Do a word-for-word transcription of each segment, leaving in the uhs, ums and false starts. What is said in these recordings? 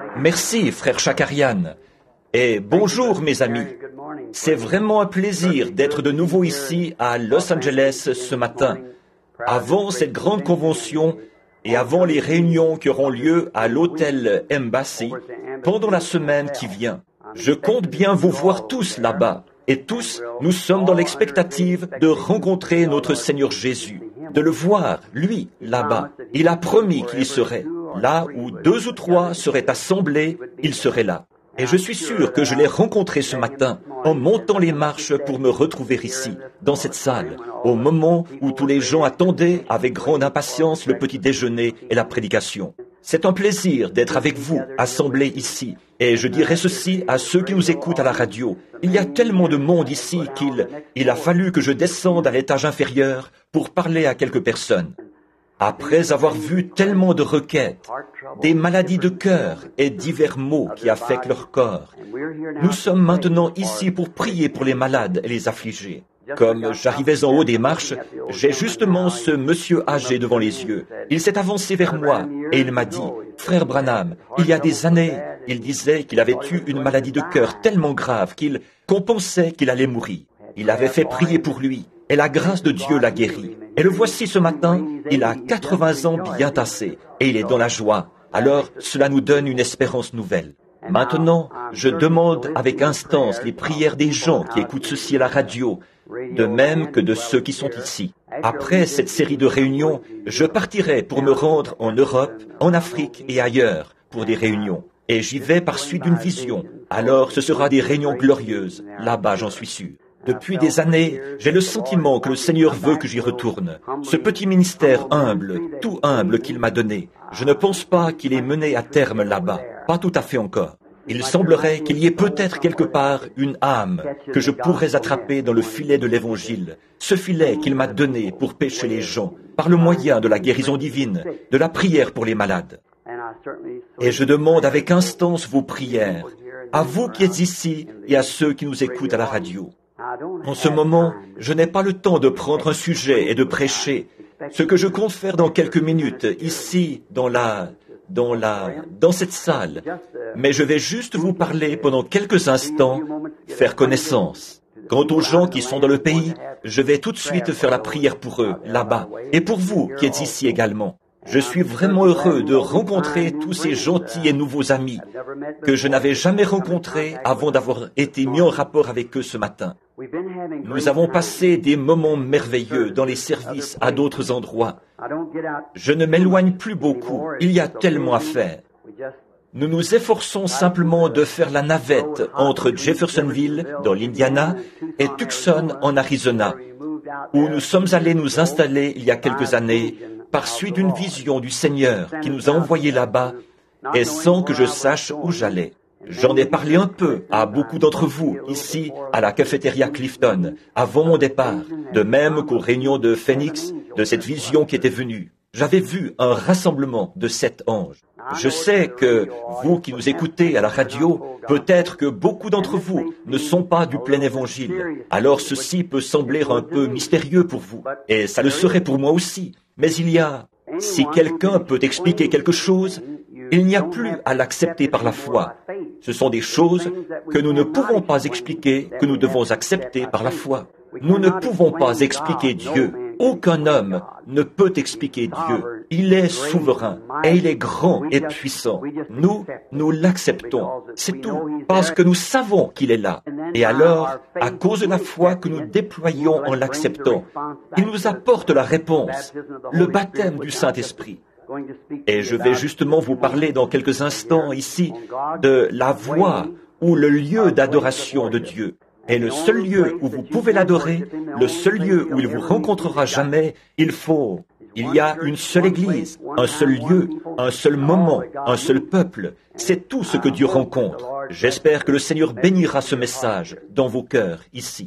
Merci, frère Chakarian. Et bonjour, mes amis. C'est vraiment un plaisir d'être de nouveau ici à Los Angeles ce matin, avant cette grande convention et avant les réunions qui auront lieu à l'hôtel Embassy pendant la semaine qui vient. Je compte bien vous voir tous là-bas. Et tous, nous sommes dans l'expectative de rencontrer notre Seigneur Jésus, de le voir, lui, là-bas. Il a promis qu'il y serait. Là où deux ou trois seraient assemblés, il serait là. Et je suis sûr que je l'ai rencontré ce matin en montant les marches pour me retrouver ici, dans cette salle, au moment où tous les gens attendaient avec grande impatience le petit déjeuner et la prédication. C'est un plaisir d'être avec vous, assemblés ici. Et je dirai ceci à ceux qui nous écoutent à la radio. Il y a tellement de monde ici qu'il il a fallu que je descende à l'étage inférieur pour parler à quelques personnes. Après avoir vu tellement de requêtes, des maladies de cœur et divers maux qui affectent leur corps, nous sommes maintenant ici pour prier pour les malades et les affligés. Comme j'arrivais en haut des marches, j'ai justement ce monsieur âgé devant les yeux. Il s'est avancé vers moi et il m'a dit, « Frère Branham, il y a des années, il disait qu'il avait eu une maladie de cœur tellement grave qu'il qu'on pensait qu'il allait mourir. Il avait fait prier pour lui et la grâce de Dieu l'a guéri. Et le voici ce matin, il a quatre-vingts ans bien tassés et il est dans la joie. Alors cela nous donne une espérance nouvelle. Maintenant, je demande avec instance les prières des gens qui écoutent ceci à la radio, de même que de ceux qui sont ici. Après cette série de réunions, je partirai pour me rendre en Europe, en Afrique et ailleurs pour des réunions. Et j'y vais par suite d'une vision. Alors ce sera des réunions glorieuses. Là-bas, j'en suis sûr. Depuis des années, j'ai le sentiment que le Seigneur veut que j'y retourne. Ce petit ministère humble, tout humble qu'il m'a donné, je ne pense pas qu'il est mené à terme là-bas. Pas tout à fait encore. Il semblerait qu'il y ait peut-être quelque part une âme que je pourrais attraper dans le filet de l'Évangile, ce filet qu'il m'a donné pour pêcher les gens, par le moyen de la guérison divine, de la prière pour les malades. Et je demande avec instance vos prières, à vous qui êtes ici et à ceux qui nous écoutent à la radio. En ce moment, je n'ai pas le temps de prendre un sujet et de prêcher, ce que je compte faire dans quelques minutes, ici, dans la... dans la... dans cette salle. Mais je vais juste vous parler pendant quelques instants, faire connaissance. Quant aux gens qui sont dans le pays, je vais tout de suite faire la prière pour eux, là-bas, et pour vous qui êtes ici également. Je suis vraiment heureux de rencontrer tous ces gentils et nouveaux amis que je n'avais jamais rencontrés avant d'avoir été mis en rapport avec eux ce matin. Nous avons passé des moments merveilleux dans les services à d'autres endroits. Je ne m'éloigne plus beaucoup, il y a tellement à faire. Nous nous efforçons simplement de faire la navette entre Jeffersonville, dans l'Indiana, et Tucson, en Arizona, où nous sommes allés nous installer il y a quelques années, par suite d'une vision du Seigneur qui nous a envoyés là-bas, et sans que je sache où j'allais. J'en ai parlé un peu à beaucoup d'entre vous, ici, à la cafétéria Clifton, avant mon départ, de même qu'aux réunions de Phoenix, de cette vision qui était venue. J'avais vu un rassemblement de sept anges. Je sais que vous qui nous écoutez à la radio, peut-être que beaucoup d'entre vous ne sont pas du plein évangile. Alors ceci peut sembler un peu mystérieux pour vous, et ça le serait pour moi aussi. Mais il y a, si quelqu'un peut expliquer quelque chose, il n'y a plus à l'accepter par la foi. Ce sont des choses que nous ne pouvons pas expliquer, que nous devons accepter par la foi. Nous ne pouvons pas expliquer Dieu. Aucun homme ne peut expliquer Dieu. Il est souverain et il est grand et puissant. Nous, nous l'acceptons. C'est tout, parce que nous savons qu'il est là. Et alors, à cause de la foi que nous déployons en l'acceptant, il nous apporte la réponse, le baptême du Saint-Esprit. Et je vais justement vous parler dans quelques instants ici de la voie ou le lieu d'adoration de Dieu. Et le seul lieu où vous pouvez l'adorer, le seul lieu où il vous rencontrera jamais, il faut... Il y a une seule église, un seul lieu, un seul moment, un seul peuple. C'est tout ce que Dieu rencontre. J'espère que le Seigneur bénira ce message dans vos cœurs, ici.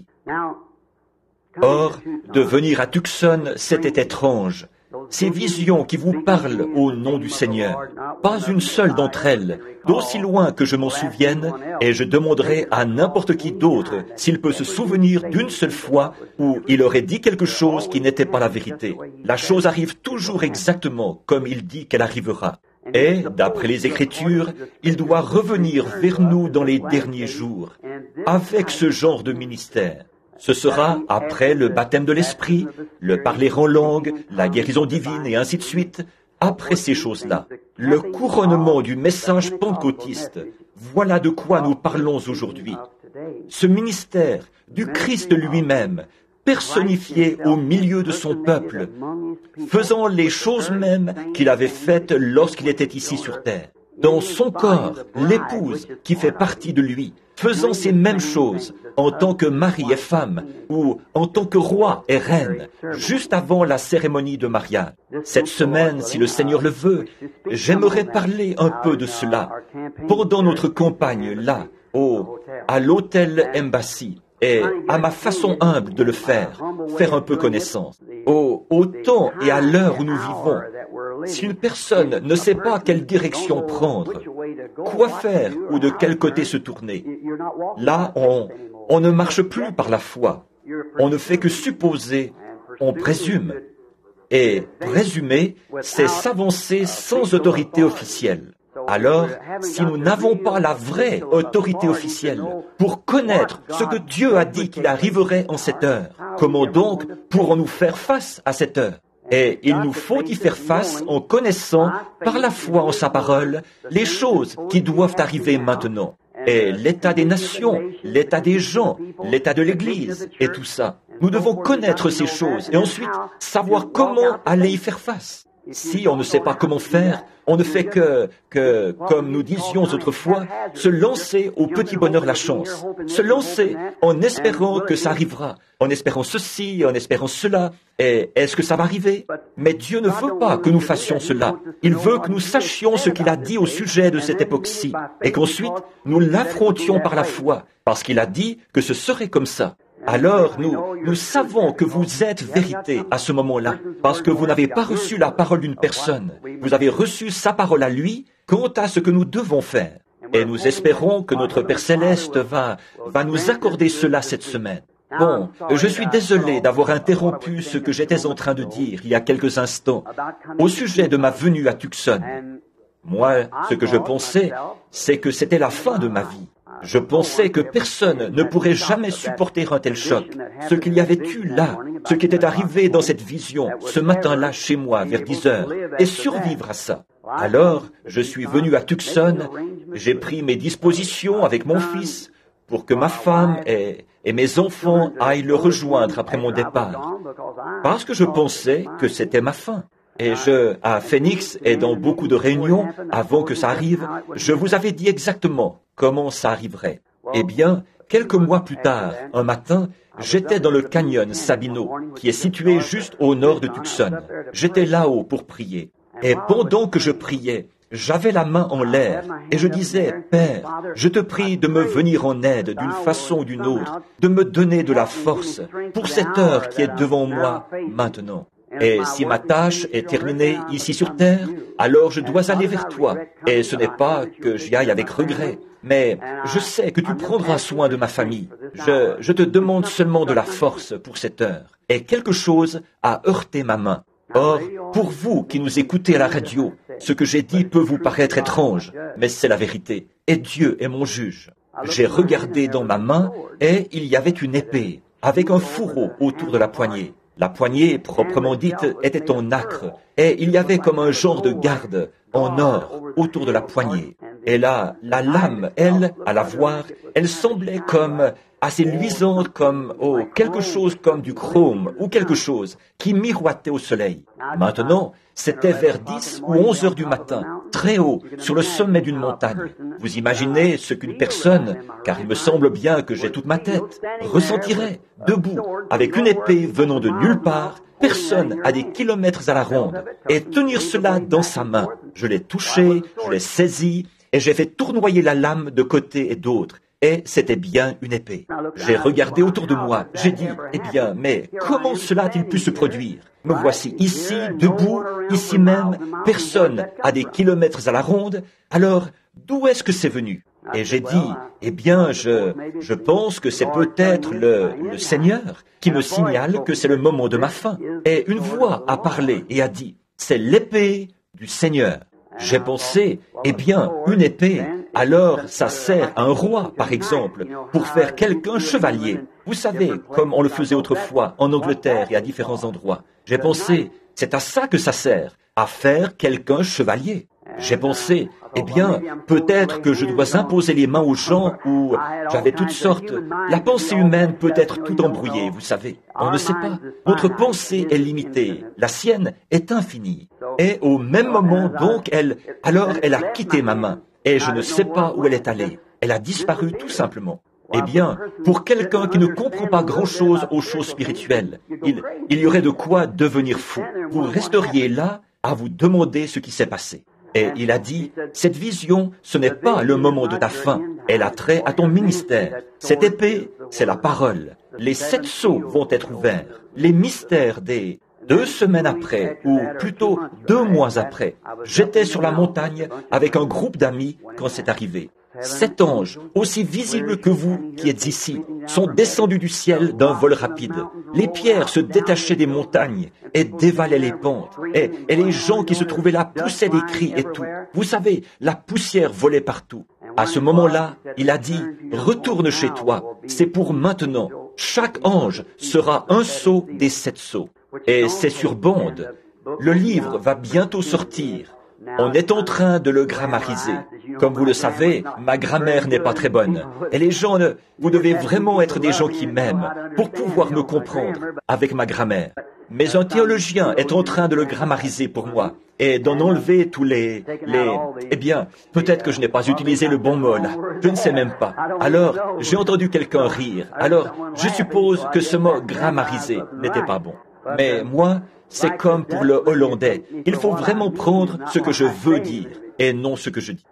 Or, de venir à Tucson, c'était étrange. Ces visions qui vous parlent au nom du Seigneur, pas une seule d'entre elles, d'aussi loin que je m'en souvienne, et je demanderai à n'importe qui d'autre s'il peut se souvenir d'une seule fois où il aurait dit quelque chose qui n'était pas la vérité. La chose arrive toujours exactement comme il dit qu'elle arrivera. Et, d'après les Écritures, il doit revenir vers nous dans les derniers jours, avec ce genre de ministère. Ce sera après le baptême de l'Esprit, le parler en langue, la guérison divine et ainsi de suite, après ces choses-là. Le couronnement du message pentecôtiste, voilà de quoi nous parlons aujourd'hui. Ce ministère du Christ lui-même, personnifié au milieu de son peuple, faisant les choses mêmes qu'il avait faites lorsqu'il était ici sur terre. Dans son corps, l'épouse qui fait partie de lui, faisant ces mêmes choses en tant que mari et femme ou en tant que roi et reine, juste avant la cérémonie de mariage. Cette semaine, si le Seigneur le veut, j'aimerais parler un peu de cela pendant notre campagne là, au, à l'hôtel Embassy. Et à ma façon humble de le faire, faire un peu connaissance. Au, au temps et à l'heure où nous vivons, si une personne ne sait pas quelle direction prendre, quoi faire ou de quel côté se tourner, là, on, on ne marche plus par la foi. On ne fait que supposer, on présume. Et présumer, c'est s'avancer sans autorité officielle. Alors, si nous n'avons pas la vraie autorité officielle pour connaître ce que Dieu a dit qu'il arriverait en cette heure, comment donc pourrons-nous faire face à cette heure? Et il nous faut y faire face en connaissant, par la foi en sa parole, les choses qui doivent arriver maintenant. Et l'état des nations, l'état des gens, l'état de l'Église, et tout ça. Nous devons connaître ces choses et ensuite savoir comment aller y faire face. Si on ne sait pas comment faire, on ne fait que, que, comme nous disions autrefois, se lancer au petit bonheur la chance. Se lancer en espérant que ça arrivera, en espérant ceci, en espérant cela. Et est-ce que ça va arriver? Mais Dieu ne veut pas que nous fassions cela. Il veut que nous sachions ce qu'il a dit au sujet de cette époque-ci, et qu'ensuite nous l'affrontions par la foi, parce qu'il a dit que ce serait comme ça. Alors nous, nous savons que vous êtes vérité à ce moment-là, parce que vous n'avez pas reçu la parole d'une personne. Vous avez reçu sa parole à lui quant à ce que nous devons faire. Et nous espérons que notre Père Céleste va, va nous accorder cela cette semaine. Bon, je suis désolé d'avoir interrompu ce que j'étais en train de dire il y a quelques instants au sujet de ma venue à Tucson. Moi, ce que je pensais, c'est que c'était la fin de ma vie. Je pensais que personne ne pourrait jamais supporter un tel choc. Ce qu'il y avait eu là, ce qui était arrivé dans cette vision, ce matin-là chez moi, vers dix heures, et survivre à ça. Alors, je suis venu à Tucson, j'ai pris mes dispositions avec mon fils pour que ma femme et, et mes enfants aillent le rejoindre après mon départ, parce que je pensais que c'était ma fin. Et je, à Phoenix et dans beaucoup de réunions, avant que ça arrive, je vous avais dit exactement comment ça arriverait. Eh bien, quelques mois plus tard, un matin, j'étais dans le canyon Sabino, qui est situé juste au nord de Tucson. J'étais là-haut pour prier. Et pendant que je priais, j'avais la main en l'air et je disais, « Père, je te prie de me venir en aide d'une façon ou d'une autre, de me donner de la force pour cette heure qui est devant moi maintenant. » Et si ma tâche est terminée ici sur terre, alors je dois aller vers toi. Et ce n'est pas que j'y aille avec regret, mais je sais que tu prendras soin de ma famille. Je, je te demande seulement de la force pour cette heure. Et quelque chose a heurté ma main. Or, pour vous qui nous écoutez à la radio, ce que j'ai dit peut vous paraître étrange, mais c'est la vérité. Et Dieu est mon juge. J'ai regardé dans ma main et il y avait une épée, avec un fourreau autour de la poignée. La poignée, proprement dite, était en nacre, et il y avait comme un genre de garde en or autour de la poignée. Et là, la lame, elle, à la voir, elle semblait comme assez luisante, comme, oh, quelque chose comme du chrome ou quelque chose qui miroitait au soleil. Maintenant, c'était vers dix ou onze heures du matin, très haut, sur le sommet d'une montagne. Vous imaginez ce qu'une personne, car il me semble bien que j'ai toute ma tête, ressentirait, debout, avec une épée venant de nulle part, personne à des kilomètres à la ronde, et tenir cela dans sa main. Je l'ai touché, je l'ai saisi, et j'ai fait tournoyer la lame de côté et d'autre. Et c'était bien une épée. J'ai regardé autour de moi. J'ai dit, eh bien, mais comment cela a-t-il pu se produire? Me voici ici, debout, ici même, personne à des kilomètres à la ronde. Alors, d'où est-ce que c'est venu? Et j'ai dit, eh bien, je, je pense que c'est peut-être le, le Seigneur qui me signale que c'est le moment de ma fin. Et une voix a parlé et a dit, c'est l'épée du Seigneur. J'ai pensé, eh bien, une épée, alors ça sert à un roi, par exemple, pour faire quelqu'un chevalier. Vous savez, comme on le faisait autrefois en Angleterre et à différents endroits. J'ai pensé, c'est à ça que ça sert, à faire quelqu'un chevalier. J'ai pensé, eh bien, peut-être que je dois imposer les mains aux gens ou j'avais toutes sortes. La pensée humaine peut être tout embrouillée, vous savez. On ne sait pas. Notre pensée est limitée. La sienne est infinie. Et au même moment, donc, elle, alors elle a quitté ma main. Et je ne sais pas où elle est allée. Elle a disparu tout simplement. Eh bien, pour quelqu'un qui ne comprend pas grand-chose aux choses spirituelles, il, il y aurait de quoi devenir fou. Vous resteriez là à vous demander ce qui s'est passé. Et il a dit, cette vision, ce n'est pas le moment de ta fin, elle a trait à ton ministère. Cette épée, c'est la parole. Les sept sceaux vont être ouverts. Les mystères des... Deux semaines après, ou plutôt deux mois après, j'étais sur la montagne avec un groupe d'amis quand c'est arrivé. Sept anges, aussi visibles que vous qui êtes ici, sont descendus du ciel d'un vol rapide. Les pierres se détachaient des montagnes et dévalaient les pentes. Et, et les gens qui se trouvaient là poussaient des cris et tout. Vous savez, la poussière volait partout. À ce moment-là, il a dit, « Retourne chez toi, c'est pour maintenant. Chaque ange sera un sceau des sept sceaux. » Et c'est sur bande. Le livre va bientôt sortir. On est en train de le grammariser. Comme vous le savez, ma grammaire n'est pas très bonne. Et les gens, ne... vous devez vraiment être des gens qui m'aiment pour pouvoir me comprendre avec ma grammaire. Mais un théologien est en train de le grammariser pour moi et d'en enlever tous les... les... Eh bien, peut-être que je n'ai pas utilisé le bon mot là. Je ne sais même pas. Alors, j'ai entendu quelqu'un rire. Alors, je suppose que ce mot grammariser n'était pas bon. Mais moi, c'est comme pour le hollandais. Il faut vraiment prendre ce que je veux dire et non ce que je dis.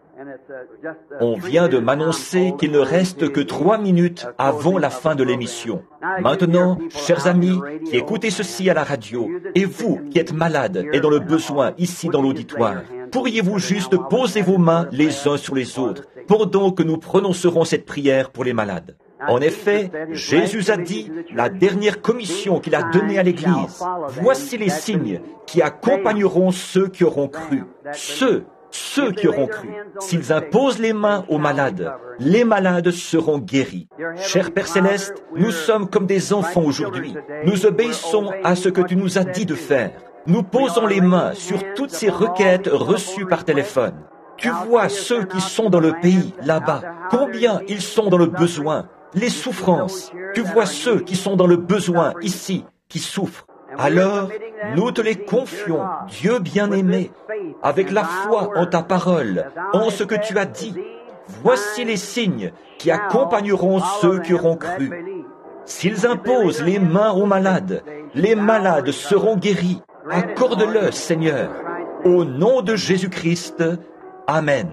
On vient de m'annoncer qu'il ne reste que trois minutes avant la fin de l'émission. Maintenant, chers amis qui écoutez ceci à la radio, et vous qui êtes malades et dans le besoin ici dans l'auditoire, pourriez-vous juste poser vos mains les uns sur les autres pendant que nous prononcerons cette prière pour les malades? En effet, Jésus a dit, la dernière commission qu'il a donnée à l'Église, « Voici les signes qui accompagneront ceux qui auront cru. » Ceux, ceux qui auront cru. S'ils imposent les mains aux malades, les malades seront guéris. Cher Père Céleste, nous sommes comme des enfants aujourd'hui. Nous obéissons à ce que tu nous as dit de faire. Nous posons les mains sur toutes ces requêtes reçues par téléphone. Tu vois ceux qui sont dans le pays, là-bas, combien ils sont dans le besoin. Les souffrances. Tu vois ceux qui sont dans le besoin ici, qui souffrent. Alors, nous te les confions, Dieu bien-aimé, avec la foi en ta parole, en ce que tu as dit. Voici les signes qui accompagneront ceux qui auront cru. S'ils imposent les mains aux malades, les malades seront guéris. Accorde-le, Seigneur. Au nom de Jésus-Christ. Amen.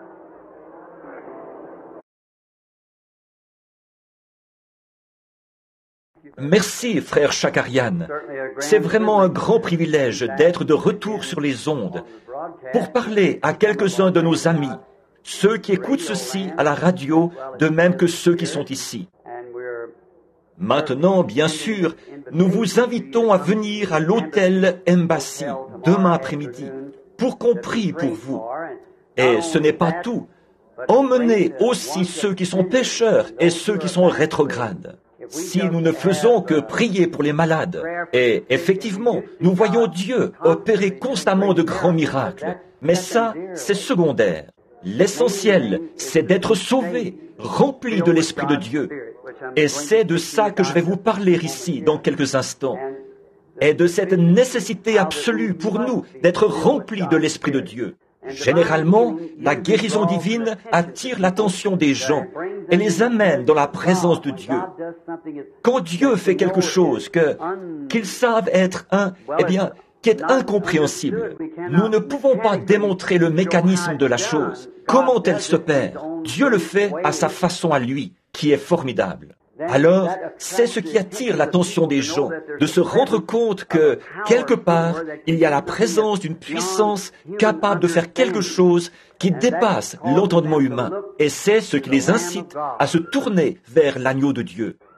Merci, frère Chakarian. C'est vraiment un grand privilège d'être de retour sur les ondes pour parler à quelques-uns de nos amis, ceux qui écoutent ceci à la radio, de même que ceux qui sont ici. Maintenant, bien sûr, nous vous invitons à venir à l'hôtel Embassy demain après-midi pour qu'on prie pour vous. Et ce n'est pas tout. Emmenez aussi ceux qui sont pécheurs et ceux qui sont rétrogrades. Si nous ne faisons que prier pour les malades, et effectivement, nous voyons Dieu opérer constamment de grands miracles, mais ça, c'est secondaire. L'essentiel, c'est d'être sauvé, rempli de l'Esprit de Dieu. Et c'est de ça que je vais vous parler ici dans quelques instants. Et de cette nécessité absolue pour nous d'être remplis de l'Esprit de Dieu. Généralement, la guérison divine attire l'attention des gens et les amène dans la présence de Dieu. Quand Dieu fait quelque chose que, qu'ils savent être un, eh bien, qui est incompréhensible, nous ne pouvons pas démontrer le mécanisme de la chose. Comment elle s'opère? Dieu le fait à sa façon à lui, qui est formidable. Alors, c'est ce qui attire l'attention des gens, de se rendre compte que, quelque part, il y a la présence d'une puissance capable de faire quelque chose qui dépasse l'entendement humain. Et c'est ce qui les incite à se tourner vers l'agneau de Dieu.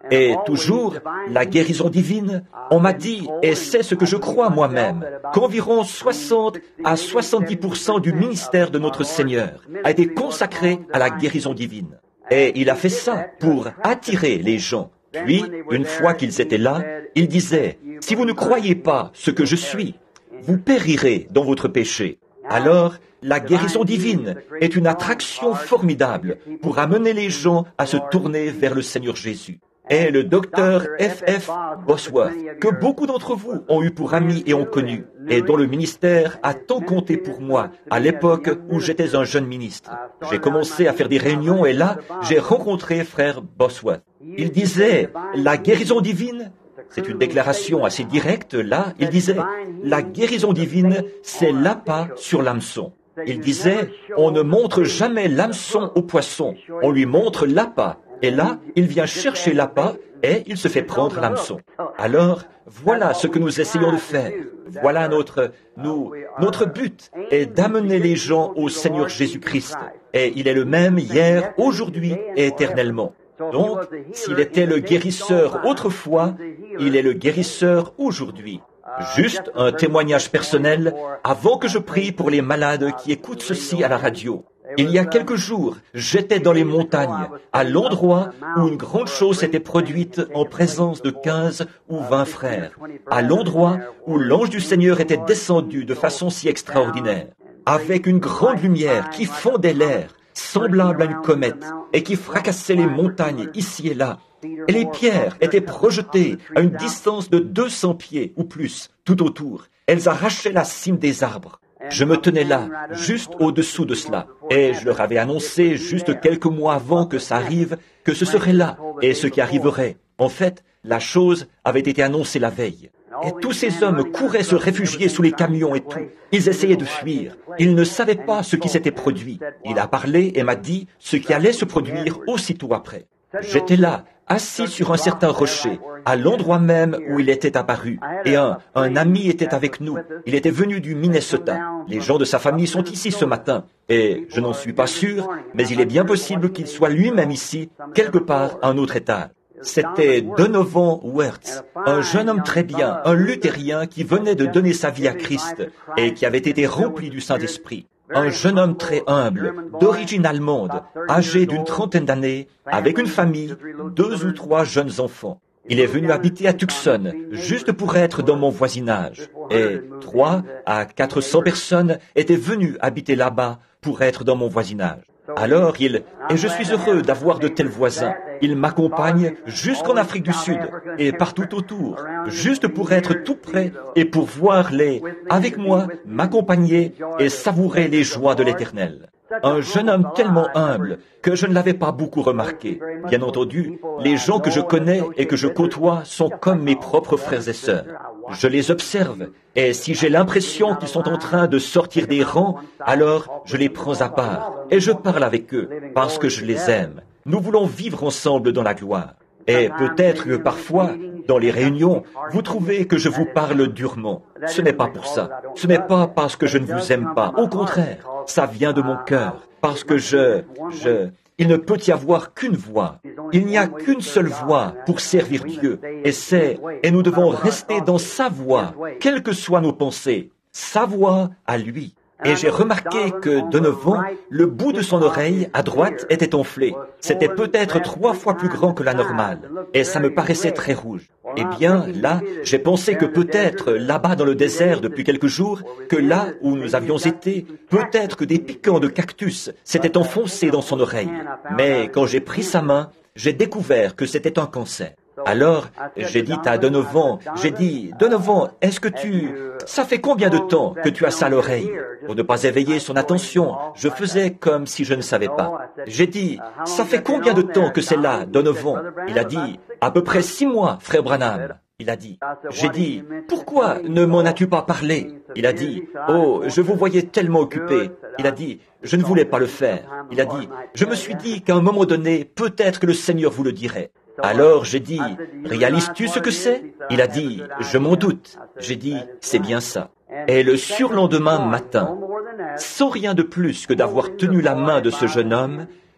Et toujours, la guérison divine, on m'a dit, et c'est ce que je crois moi-même, qu'environ soixante à soixante-dix pour cent du ministère de notre Seigneur a été consacré à la guérison divine. Et il a fait ça pour attirer les gens. Puis, une fois qu'ils étaient là, il disait, « Si vous ne croyez pas ce que je suis, vous périrez dans votre péché. » Alors, la guérison divine est une attraction formidable pour amener les gens à se tourner vers le Seigneur Jésus. Et le docteur F F Bosworth, que beaucoup d'entre vous ont eu pour ami et ont connu, et dont le ministère a tant compté pour moi à l'époque où j'étais un jeune ministre. J'ai commencé à faire des réunions et là, j'ai rencontré frère Bosworth. Il disait, la guérison divine, c'est une déclaration assez directe, là, il disait, la guérison divine, c'est l'appât sur l'hameçon. Il disait, on ne montre jamais l'hameçon au poisson, on lui montre l'appât. Et là, il vient chercher l'appât et il se fait prendre l'hameçon. Alors, voilà ce que nous essayons de faire. Voilà notre, nous, notre but est d'amener les gens au Seigneur Jésus-Christ. Et il est le même hier, aujourd'hui et éternellement. Donc, s'il était le guérisseur autrefois, il est le guérisseur aujourd'hui. Juste un témoignage personnel avant que je prie pour les malades qui écoutent ceci à la radio. Il y a quelques jours, j'étais dans les montagnes, à l'endroit où une grande chose s'était produite en présence de quinze ou vingt frères, à l'endroit où l'ange du Seigneur était descendu de façon si extraordinaire, avec une grande lumière qui fondait l'air, semblable à une comète, et qui fracassait les montagnes ici et là. Et les pierres étaient projetées à une distance de deux cents pieds ou plus, tout autour. Elles arrachaient la cime des arbres. Je me tenais là, juste au-dessous de cela, et je leur avais annoncé juste quelques mois avant que ça arrive, que ce serait là, et ce qui arriverait. En fait, la chose avait été annoncée la veille. Et tous ces hommes couraient se réfugier sous les camions et tout. Ils essayaient de fuir. Ils ne savaient pas ce qui s'était produit. Il a parlé et m'a dit ce qui allait se produire aussitôt après. J'étais là, assis sur un certain rocher, à l'endroit même où il était apparu. Et un, un ami était avec nous. Il était venu du Minnesota. Les gens de sa famille sont ici ce matin. Et je n'en suis pas sûr, mais il est bien possible qu'il soit lui-même ici, quelque part à un autre étage. C'était Donovan Wirtz, un jeune homme très bien, un luthérien qui venait de donner sa vie à Christ et qui avait été rempli du Saint-Esprit. Un jeune homme très humble, d'origine allemande, âgé d'une trentaine d'années, avec une famille, deux ou trois jeunes enfants. Il est venu habiter à Tucson, juste pour être dans mon voisinage. Et trois à quatre cents personnes étaient venues habiter là-bas pour être dans mon voisinage. Alors il, et je suis heureux d'avoir de tels voisins, ils m'accompagnent jusqu'en Afrique du Sud et partout autour, juste pour être tout près et pour voir les, avec moi, m'accompagner et savourer les joies de l'Éternel. Un jeune homme tellement humble que je ne l'avais pas beaucoup remarqué. Bien entendu, les gens que je connais et que je côtoie sont comme mes propres frères et sœurs. Je les observe, et si j'ai l'impression qu'ils sont en train de sortir des rangs, alors je les prends à part, et je parle avec eux, parce que je les aime. Nous voulons vivre ensemble dans la gloire. Et peut-être que parfois, dans les réunions, vous trouvez que je vous parle durement. Ce n'est pas pour ça. Ce n'est pas parce que je ne vous aime pas. Au contraire, ça vient de mon cœur. Parce que je, je, il ne peut y avoir qu'une voie. Il n'y a qu'une seule voie pour servir Dieu. Et c'est, et nous devons rester dans sa voie, quelles que soient nos pensées. Sa voie à lui. Et j'ai remarqué que Donovan, le bout de son oreille, à droite, était enflé. C'était peut-être trois fois plus grand que la normale. Et ça me paraissait très rouge. Eh bien, là, j'ai pensé que peut-être, là-bas dans le désert depuis quelques jours, que là où nous avions été, peut-être que des piquants de cactus s'étaient enfoncés dans son oreille. Mais quand j'ai pris sa main, j'ai découvert que c'était un cancer. Alors, j'ai dit à Donovan, j'ai dit, Donovan, est-ce que tu... Ça fait combien de temps que tu as ça à l'oreille? Pour ne pas éveiller son attention, je faisais comme si je ne savais pas. J'ai dit, ça fait combien de temps que c'est là, Donovan? Il a dit, à peu près six mois, frère Branham. Il a dit, j'ai dit, pourquoi ne m'en as-tu pas parlé? Il a dit, oh, je vous voyais tellement occupé. Il a dit, je ne voulais pas le faire. Il a dit, je me suis dit qu'à un moment donné, peut-être que le Seigneur vous le dirait. Alors j'ai dit, réalises-tu ce que c'est? Il a dit, je m'en doute. J'ai dit, c'est bien ça. Et le surlendemain matin, sans rien de plus que d'avoir tenu la main de ce jeune homme,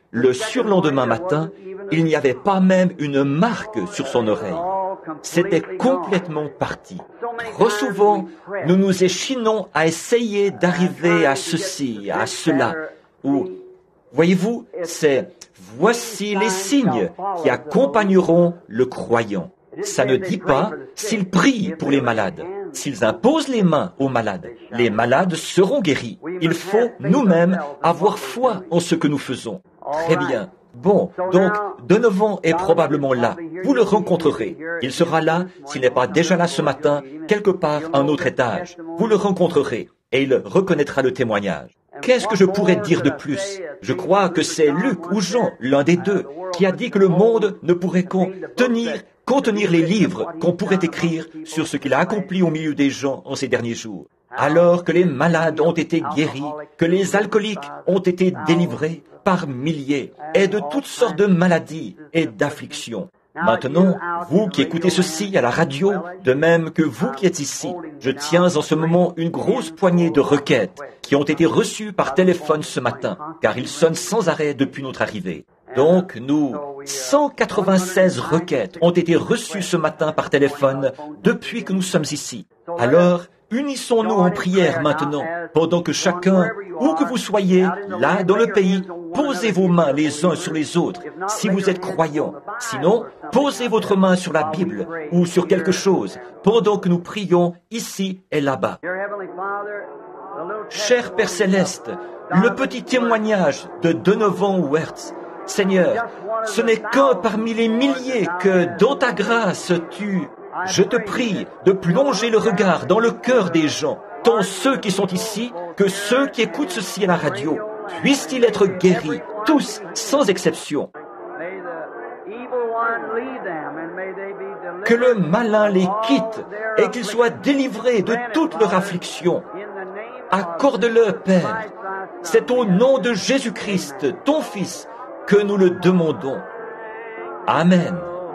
Le surlendemain matin, il n'y avait pas même une marque sur son oreille. C'était complètement parti. Trop souvent, nous nous échinons à essayer d'arriver à ceci, à cela, ou, voyez-vous, c'est « voici les signes qui accompagneront le croyant ». Ça ne dit pas s'ils prient pour les malades, s'ils imposent les mains aux malades, les malades seront guéris. Il faut nous-mêmes avoir foi en ce que nous faisons. Très bien. Bon, donc, Donovan est probablement là. Vous le rencontrerez. Il sera là, s'il n'est pas déjà là ce matin, quelque part à un autre étage. Vous le rencontrerez et il reconnaîtra le témoignage. Qu'est-ce que je pourrais dire de plus? Je crois que c'est Luc ou Jean, l'un des deux, qui a dit que le monde ne pourrait contenir, contenir les livres qu'on pourrait écrire sur ce qu'il a accompli au milieu des gens en ces derniers jours. Alors que les malades ont été guéris, que les alcooliques ont été délivrés par milliers, et de toutes sortes de maladies et d'afflictions. Maintenant, vous qui écoutez ceci à la radio, de même que vous qui êtes ici, je tiens en ce moment une grosse poignée de requêtes qui ont été reçues par téléphone ce matin, car ils sonnent sans arrêt depuis notre arrivée. Donc, nous, cent quatre-vingt-seize requêtes ont été reçues ce matin par téléphone depuis que nous sommes ici. Alors, unissons-nous en prière maintenant, pendant que chacun, où que vous soyez, là dans le pays, posez vos mains les uns sur les autres, si vous êtes croyants. Sinon, posez votre main sur la Bible ou sur quelque chose, pendant que nous prions ici et là-bas. Cher Père Céleste, le petit témoignage de Donovan Wertz, Seigneur, ce n'est qu'un parmi les milliers que, dans ta grâce, tu... Je te prie de plonger le regard dans le cœur des gens, tant ceux qui sont ici que ceux qui écoutent ceci à la radio. Puissent-ils être guéris, tous, sans exception. Que le malin les quitte et qu'ils soient délivrés de toute leur affliction. Accorde-le, Père. C'est au nom de Jésus-Christ, ton Fils, que nous le demandons. Amen.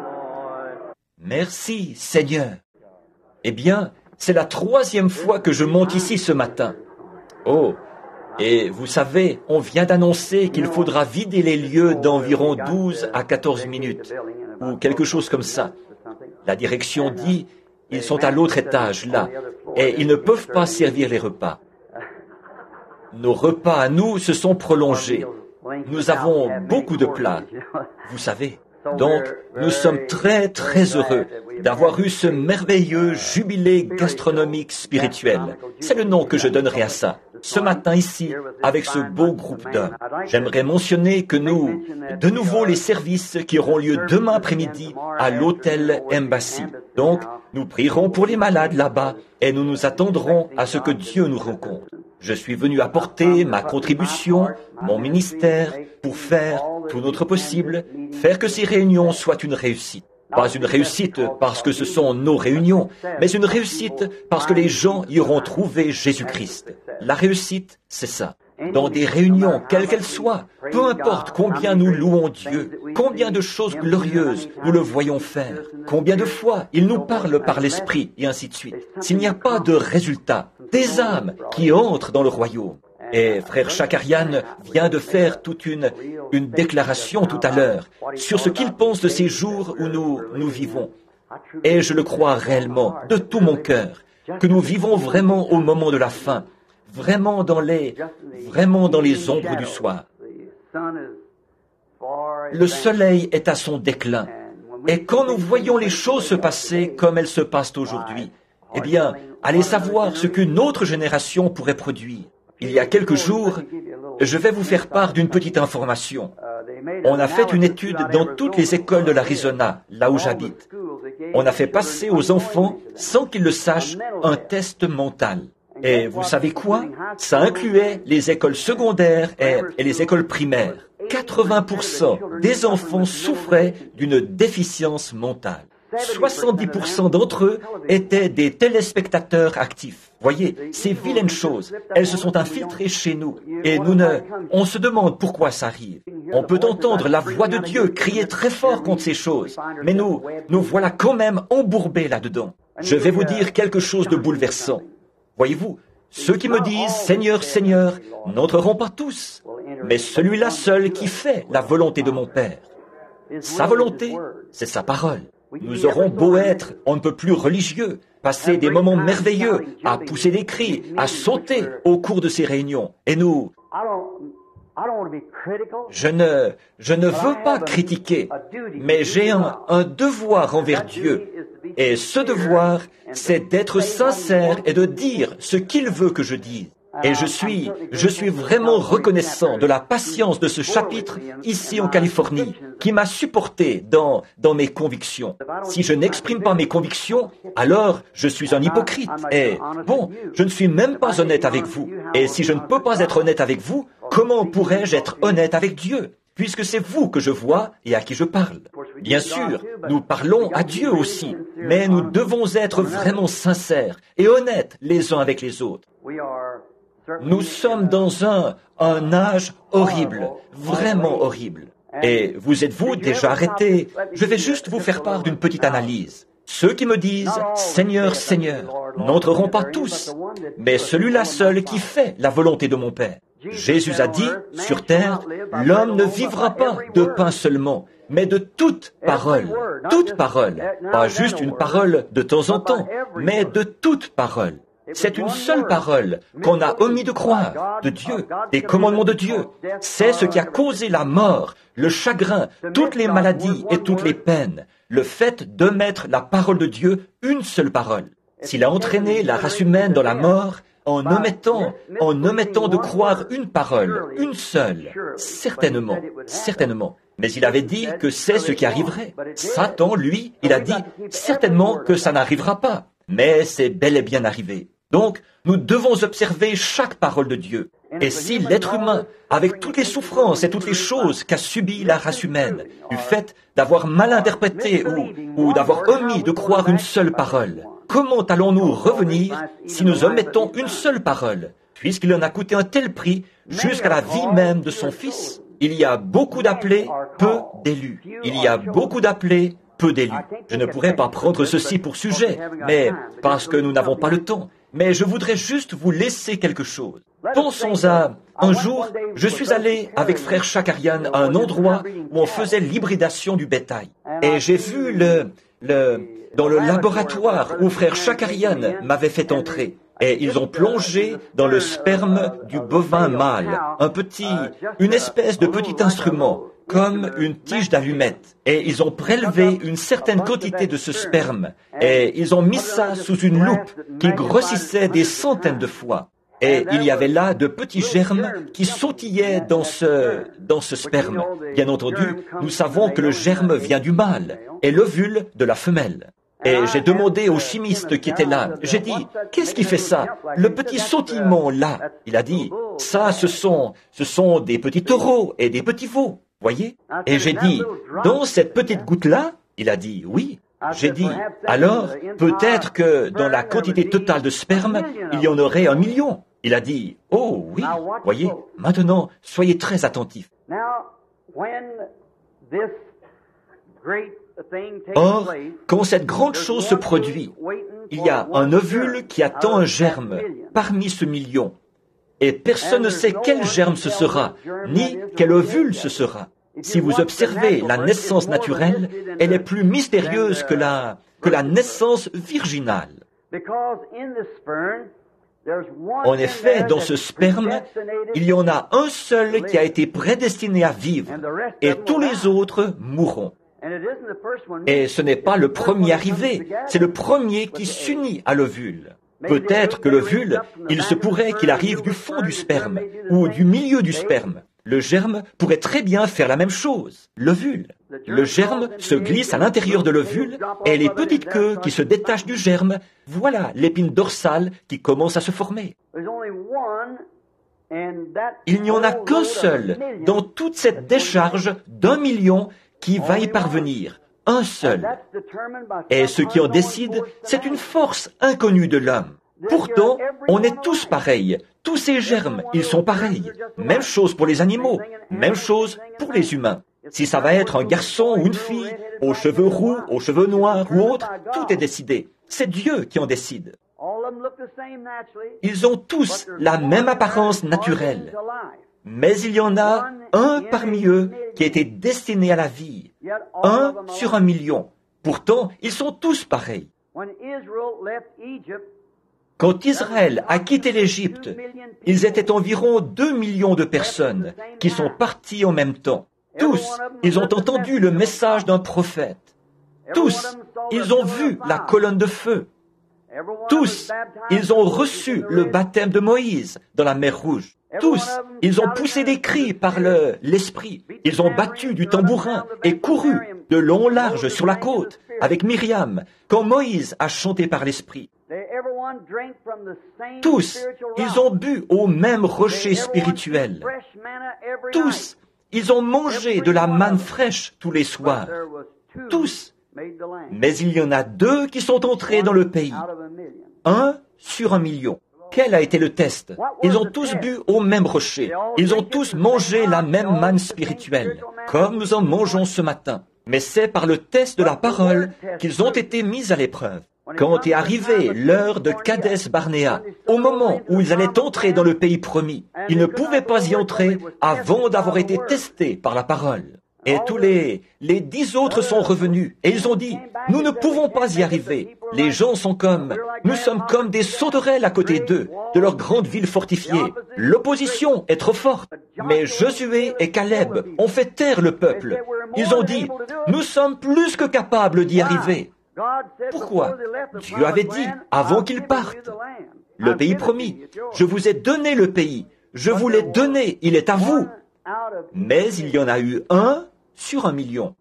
Merci, Seigneur. Eh bien, c'est la troisième fois que je monte ici ce matin. Oh, et vous savez, on vient d'annoncer qu'il faudra vider les lieux d'environ douze à quatorze minutes, ou quelque chose comme ça. La direction dit, ils sont à l'autre étage, là, et ils ne peuvent pas servir les repas. Nos repas à nous se sont prolongés. Nous avons beaucoup de plats, vous savez. Donc, nous sommes très, très heureux d'avoir eu ce merveilleux jubilé gastronomique spirituel. C'est le nom que je donnerai à ça. Ce matin ici, avec ce beau groupe d'hommes. J'aimerais mentionner que nous, de nouveau les services qui auront lieu demain après-midi à l'hôtel Embassy. Donc, nous prierons pour les malades là-bas et nous nous attendrons à ce que Dieu nous rencontre. Je suis venu apporter ma contribution, mon ministère, pour faire tout notre possible, faire que ces réunions soient une réussite. Pas une réussite parce que ce sont nos réunions, mais une réussite parce que les gens y auront trouvé Jésus-Christ. La réussite, c'est ça. Dans des réunions, quelles qu'elles soient, peu importe combien nous louons Dieu, combien de choses glorieuses nous le voyons faire, combien de fois il nous parle par l'Esprit, et ainsi de suite. S'il n'y a pas de résultat, des âmes qui entrent dans le royaume. Et frère Chakarian vient de faire toute une, une déclaration tout à l'heure sur ce qu'il pense de ces jours où nous, nous vivons. Et je le crois réellement, de tout mon cœur, que nous vivons vraiment au moment de la fin, vraiment dans les, vraiment dans les ombres du soir. Le soleil est à son déclin. Et quand nous voyons les choses se passer comme elles se passent aujourd'hui, eh bien, allez savoir ce qu'une autre génération pourrait produire. Il y a quelques jours, je vais vous faire part d'une petite information. On a fait une étude dans toutes les écoles de l'Arizona, là où j'habite. On a fait passer aux enfants, sans qu'ils le sachent, un test mental. Et vous savez quoi? Ça incluait les écoles secondaires et, et les écoles primaires. quatre-vingts pour cent des enfants souffraient d'une déficience mentale. soixante-dix pour cent d'entre eux étaient des téléspectateurs actifs. Voyez, ces vilaines choses, elles se sont infiltrées chez nous. Et nous ne... On se demande pourquoi ça arrive. On peut entendre la voix de Dieu crier très fort contre ces choses. Mais nous, nous voilà quand même embourbés là-dedans. Je vais vous dire quelque chose de bouleversant. Voyez-vous, Ceux qui me disent « Seigneur, Seigneur » n'entreront pas tous, mais celui-là seul qui fait la volonté de mon Père. Sa volonté, c'est sa parole. Nous aurons beau être, on ne peut plus religieux, passer des moments merveilleux à pousser des cris, à sauter au cours de ces réunions. Et nous, je ne, je ne veux pas critiquer, mais j'ai un, un devoir envers Dieu. Et ce devoir, c'est d'être sincère et de dire ce qu'il veut que je dise. Et je suis, je suis vraiment reconnaissant de la patience de ce chapitre ici en Californie, qui m'a supporté dans, dans mes convictions. Si je n'exprime pas mes convictions, alors je suis un hypocrite. Et bon, je ne suis même pas honnête avec vous. Et si je ne peux pas être honnête avec vous, comment pourrais-je être honnête avec Dieu ? Puisque c'est vous que je vois et à qui je parle. Bien sûr, nous parlons à Dieu aussi, mais nous devons être vraiment sincères et honnêtes les uns avec les autres. Nous sommes dans un, un âge horrible, vraiment horrible. Et vous êtes-vous déjà arrêtés? Je vais juste vous faire part d'une petite analyse. Ceux qui me disent « Seigneur, Seigneur » n'entreront pas tous, mais celui-là seul qui fait la volonté de mon Père. Jésus a dit, sur terre, l'homme ne vivra pas de pain seulement, mais de toute parole. Toute parole. Pas juste une parole de temps en temps, mais de toute parole. C'est une seule parole qu'on a omis de croire, de Dieu, des commandements de Dieu. C'est ce qui a causé la mort, le chagrin, toutes les maladies et toutes les peines. Le fait de mettre la parole de Dieu une seule parole. S'il a entraîné la race humaine dans la mort, en omettant, en omettant de croire une parole, une seule, certainement, certainement. Mais il avait dit que c'est ce qui arriverait. Satan, lui, il a dit certainement que ça n'arrivera pas. Mais c'est bel et bien arrivé. Donc, nous devons observer chaque parole de Dieu. Et si l'être humain, avec toutes les souffrances et toutes les choses qu'a subies la race humaine, du fait d'avoir mal interprété ou, ou d'avoir omis de croire une seule parole, comment allons-nous revenir si nous omettons une seule parole, puisqu'il en a coûté un tel prix jusqu'à la vie même de son Fils? Il y a beaucoup d'appelés, peu d'élus. Il y a beaucoup d'appelés, peu d'élus. Je ne pourrais pas prendre ceci pour sujet, mais parce que nous n'avons pas le temps. Mais je voudrais juste vous laisser quelque chose. Pensons à... Un jour, je suis allé avec frère Chakarian à un endroit où on faisait l'hybridation du bétail. Et j'ai vu le... le dans le laboratoire où frère Chakarian m'avait fait entrer. Et ils ont plongé dans le sperme du bovin mâle, un petit, une espèce de petit instrument, comme une tige d'allumette. Et ils ont prélevé une certaine quantité de ce sperme. Et ils ont mis ça sous une loupe qui grossissait des centaines de fois. Et il y avait là de petits germes qui sautillaient dans ce, dans ce sperme. Bien entendu, nous savons que le germe vient du mâle et l'ovule de la femelle. Et j'ai demandé au chimiste qui était là, j'ai dit, qu'est-ce qui fait ça? Le petit sautillement là. Il a dit, ça, ce sont, ce sont des petits taureaux et des petits veaux, voyez? Et j'ai dit, dans cette petite goutte-là? Il a dit, oui. J'ai dit, alors, peut-être que dans la quantité totale de sperme, il y en aurait un million. Il a dit, oh oui, voyez, maintenant, soyez très attentifs. Or, quand cette grande chose se produit, il y a un ovule qui attend un germe parmi ce million. Et personne ne sait quel germe ce sera, ni quel ovule ce sera. Si vous observez la naissance naturelle, elle est plus mystérieuse que la, que la naissance virginale. En effet, dans ce sperme, il y en a un seul qui a été prédestiné à vivre, et tous les autres mourront. Et ce n'est pas le premier arrivé, c'est le premier qui s'unit à l'ovule. Peut-être que l'ovule, il se pourrait qu'il arrive du fond du sperme, ou du milieu du sperme. Le germe pourrait très bien faire la même chose, l'ovule. Le germe se glisse à l'intérieur de l'ovule, et les petites queues qui se détachent du germe, voilà l'épine dorsale qui commence à se former. Il n'y en a qu'un seul dans toute cette décharge d'un million qui va y parvenir, un seul. Et ce qui en décide, c'est une force inconnue de l'homme. Pourtant, on est tous pareils. Tous ces germes, ils sont pareils. Même chose pour les animaux, même chose pour les humains. Si ça va être un garçon ou une fille, aux cheveux roux, aux cheveux noirs ou autre, tout est décidé. C'est Dieu qui en décide. Ils ont tous la même apparence naturelle. Mais il y en a un parmi eux qui a été destiné à la vie. Un sur un million. Pourtant, ils sont tous pareils. Quand Israël a quitté l'Égypte, ils étaient environ deux millions de personnes qui sont parties en même temps. Tous, ils ont entendu le message d'un prophète. Tous, ils ont vu la colonne de feu. Tous, ils ont reçu le baptême de Moïse dans la mer Rouge. Tous, ils ont poussé des cris par le, l'esprit. Ils ont battu du tambourin et couru de long en large sur la côte avec Myriam quand Moïse a chanté par l'esprit. Tous, ils ont bu au même rocher spirituel. Tous, ils ont mangé de la manne fraîche tous les soirs. Tous. Mais il y en a deux qui sont entrés dans le pays. Un sur un million. Quel a été le test? Ils ont tous bu au même rocher. Ils ont tous mangé la même manne spirituelle, comme nous en mangeons ce matin. Mais c'est par le test de la parole qu'ils ont été mis à l'épreuve. Quand est arrivée l'heure de Kadès Barnéa, au moment où ils allaient entrer dans le pays promis, ils ne pouvaient pas y entrer avant d'avoir été testés par la parole. Et tous les, les dix autres sont revenus, et ils ont dit, nous ne pouvons pas y arriver. Les gens sont comme, nous sommes comme des sauterelles à côté d'eux, de leur grande ville fortifiée. L'opposition est trop forte. Mais Josué et Caleb ont fait taire le peuple. Ils ont dit, nous sommes plus que capables d'y arriver. Pourquoi? Dieu avait dit, avant qu'ils partent, le pays promis, je vous ai donné le pays, je vous l'ai donné, il est à vous. Mais il y en a eu un sur un million.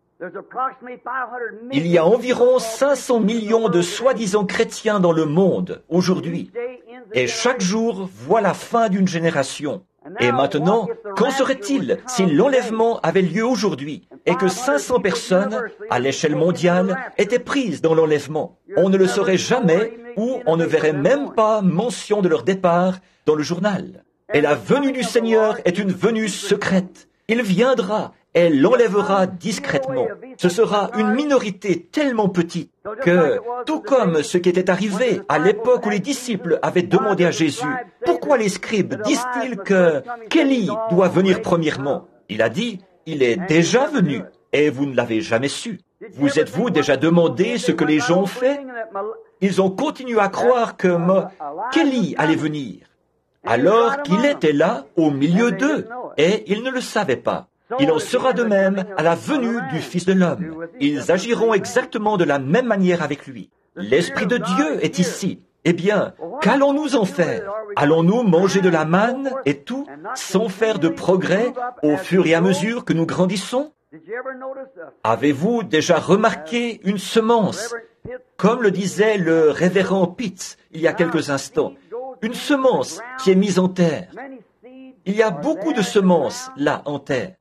Il y a environ cinq cents millions de soi-disant chrétiens dans le monde aujourd'hui. Et chaque jour voit la fin d'une génération. Et maintenant, qu'en serait-il si l'enlèvement avait lieu aujourd'hui et que cinq cents personnes, à l'échelle mondiale, étaient prises dans l'enlèvement? On ne le saurait jamais ou on ne verrait même pas mention de leur départ dans le journal. Et la venue du Seigneur est une venue secrète. Il viendra et l'enlèvera discrètement. Ce sera une minorité tellement petite que, tout comme ce qui était arrivé à l'époque où les disciples avaient demandé à Jésus, pourquoi les scribes disent-ils que qu'Élie doit venir premièrement? Il a dit, il est déjà venu et vous ne l'avez jamais su. Vous êtes-vous déjà demandé ce que les gens ont fait? Ils ont continué à croire que Mo- qu'Élie allait venir, alors qu'il était là au milieu d'eux et ils ne le savaient pas. Il en sera de même à la venue du Fils de l'homme. Ils agiront exactement de la même manière avec lui. L'Esprit de Dieu est ici. Eh bien, qu'allons-nous en faire? Allons-nous manger de la manne et tout, sans faire de progrès au fur et à mesure que nous grandissons? Avez-vous déjà remarqué une semence? Comme le disait le révérend Pitts il y a quelques instants, une semence qui est mise en terre. Il y a beaucoup de semences là en terre.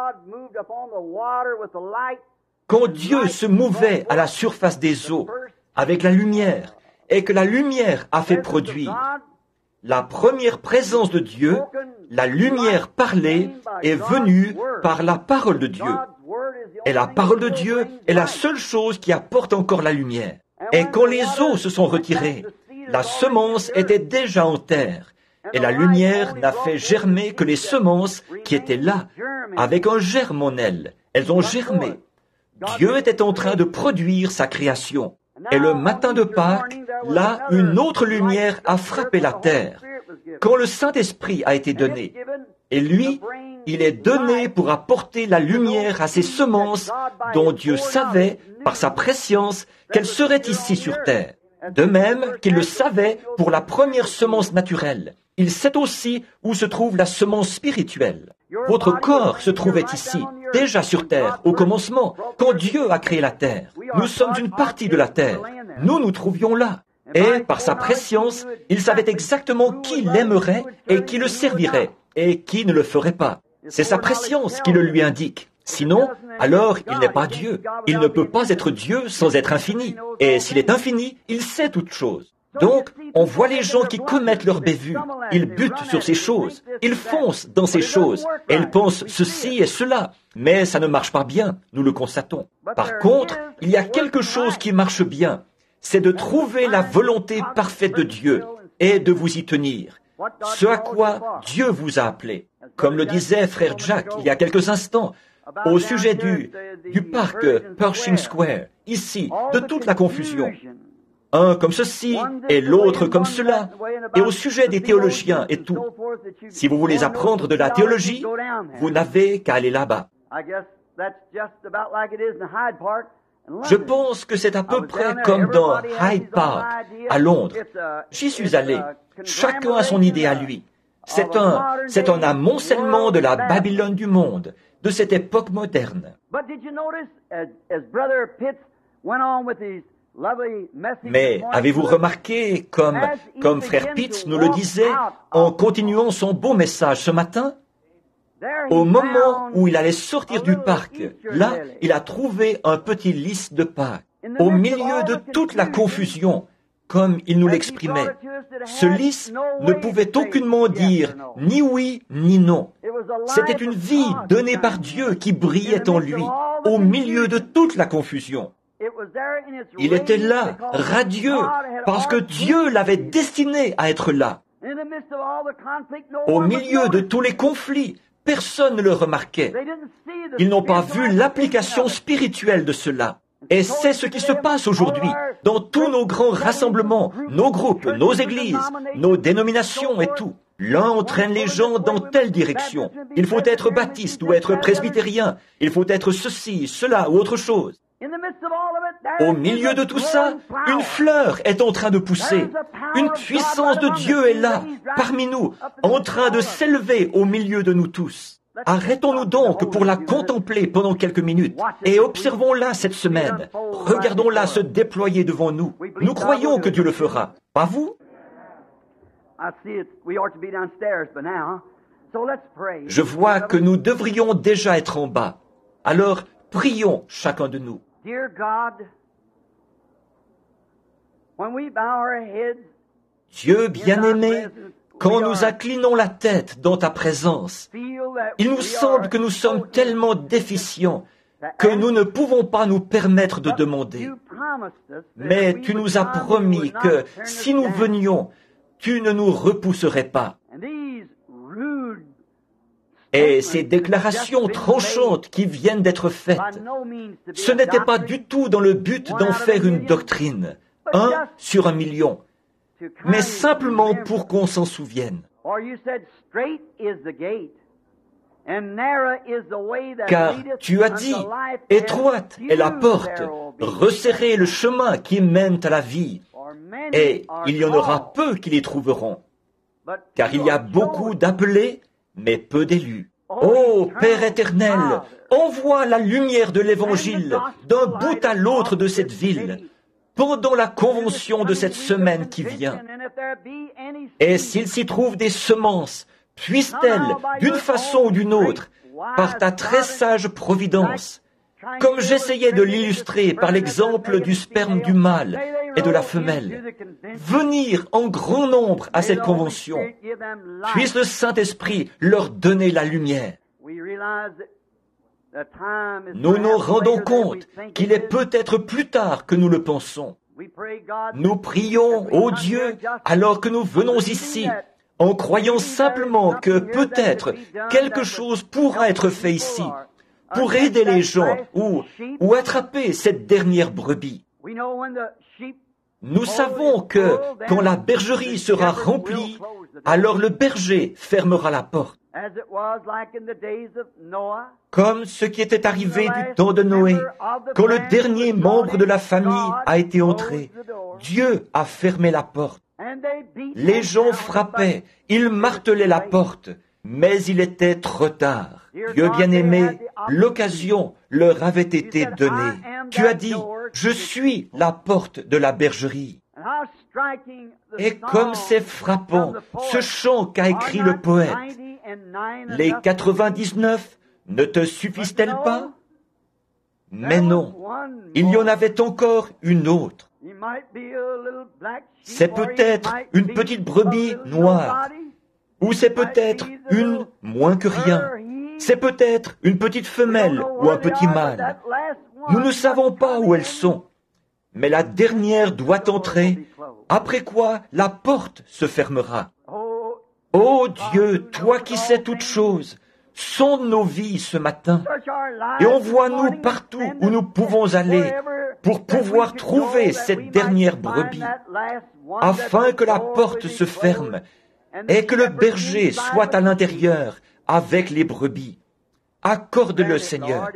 Quand Dieu se mouvait à la surface des eaux avec la lumière et que la lumière a fait produire, la première présence de Dieu, la lumière parlée, est venue par la parole de Dieu. Et la parole de Dieu est la seule chose qui apporte encore la lumière. Et quand les eaux se sont retirées, la semence était déjà en terre. Et la lumière n'a fait germer que les semences qui étaient là, avec un germe en elles. Elles ont germé. Dieu était en train de produire sa création. Et le matin de Pâques, là, une autre lumière a frappé la terre, quand le Saint-Esprit a été donné. Et lui, il est donné pour apporter la lumière à ces semences dont Dieu savait, par sa prescience, qu'elles seraient ici sur terre. De même qu'il le savait pour la première semence naturelle. Il sait aussi où se trouve la semence spirituelle. Votre corps se trouvait ici, déjà sur terre, au commencement, quand Dieu a créé la terre. Nous sommes une partie de la terre. Nous nous trouvions là. Et par sa prescience, il savait exactement qui l'aimerait et qui le servirait, et qui ne le ferait pas. C'est sa prescience qui le lui indique. Sinon, alors il n'est pas Dieu. Il ne peut pas être Dieu sans être infini. Et s'il est infini, il sait toutes choses. Donc, on voit les gens qui commettent leur bévue. Ils butent sur ces choses. Ils foncent dans ces choses. Et ils pensent ceci et cela. Mais ça ne marche pas bien, nous le constatons. Par contre, il y a quelque chose qui marche bien. c'est de trouver la volonté parfaite de Dieu et de vous y tenir. Ce à quoi Dieu vous a appelé. Comme le disait frère Jack il y a quelques instants, au sujet du, du parc Pershing Square, ici, de toute la confusion. Un comme ceci et l'autre comme cela, et au sujet des théologiens et tout. Si vous voulez apprendre de la théologie, vous n'avez qu'à aller là-bas. Je pense que c'est à peu près comme dans Hyde Park, à Londres. J'y suis allé. Chacun a son idée à lui. C'est un, c'est un amoncellement de la Babylone du monde, de cette époque moderne. Mais avez-vous remarqué, comme, comme frère Pitts nous le disait, en continuant son beau message ce matin, au moment où il allait sortir du parc, là, il a trouvé un petit lys de Pâques, au milieu de toute la confusion, comme il nous l'exprimait. Ce lys ne pouvait aucunement dire ni oui ni non. C'était une vie donnée par Dieu qui brillait en lui, au milieu de toute la confusion. Il était là, radieux, parce que Dieu l'avait destiné à être là. Au milieu de tous les conflits, personne ne le remarquait. Ils n'ont pas vu l'application spirituelle de cela. Et c'est ce qui se passe aujourd'hui, dans tous nos grands rassemblements, nos groupes, nos églises, nos dénominations et tout. L'un entraîne les gens dans telle direction. Il faut être baptiste ou être presbytérien. Il faut être ceci, cela ou autre chose. Au milieu de tout ça, une fleur est en train de pousser. Une puissance de Dieu est là, parmi nous, en train de s'élever au milieu de nous tous. Arrêtons-nous donc pour la contempler pendant quelques minutes et observons-la cette semaine. Regardons-la se déployer devant nous. Nous croyons que Dieu le fera. Pas vous? Je vois que nous devrions déjà être en bas. Alors, prions chacun de nous. Dieu bien-aimé, quand nous inclinons la tête dans ta présence, il nous semble que nous sommes tellement déficients que nous ne pouvons pas nous permettre de demander. Mais tu nous as promis que si nous venions, tu ne nous repousserais pas. Et ces déclarations tranchantes qui viennent d'être faites, ce n'était pas du tout dans le but d'en faire une doctrine, un sur un million, mais simplement pour qu'on s'en souvienne. Car tu as dit, étroite est la porte, resserrez le chemin qui mène à la vie, et il y en aura peu qui les trouveront. Car il y a beaucoup d'appelés, mais peu d'élus. Ô Père éternel, envoie la lumière de l'Évangile d'un bout à l'autre de cette ville, pendant la convention de cette semaine qui vient. Et s'il s'y trouve des semences, puissent-elles, d'une façon ou d'une autre, par ta très sage providence, comme j'essayais de l'illustrer par l'exemple du sperme du mâle et de la femelle, venir en grand nombre à cette convention, puisse le Saint-Esprit leur donner la lumière. Nous nous rendons compte qu'il est peut-être plus tard que nous le pensons. Nous prions, ô Dieu, alors que nous venons ici, en croyant simplement que peut-être quelque chose pourra être fait ici, pour aider les gens ou, ou attraper cette dernière brebis. Nous savons que quand la bergerie sera remplie, alors le berger fermera la porte. Comme ce qui était arrivé du temps de Noé, quand le dernier membre de la famille a été entré, Dieu a fermé la porte. Les gens frappaient, ils martelaient la porte, mais il était trop tard. Dieu bien-aimé, l'occasion leur avait été donnée. Tu as dit, je suis la porte de la bergerie. Et comme c'est frappant, ce chant qu'a écrit le poète, les quatre-vingt-dix-neuf ne te suffisent-elles pas? Mais non, il y en avait encore une autre. C'est peut-être une petite brebis noire, ou c'est peut-être une moins que rien. C'est peut-être une petite femelle ou un petit mâle. Nous ne savons pas où elles sont. mais la dernière doit entrer, après quoi la porte se fermera. Ô Dieu, toi qui sais toutes choses, sonde nos vies ce matin et envoie-nous partout où nous pouvons aller pour pouvoir trouver cette dernière brebis, afin que la porte se ferme et que le berger soit à l'intérieur avec les brebis. Accorde-le, Seigneur.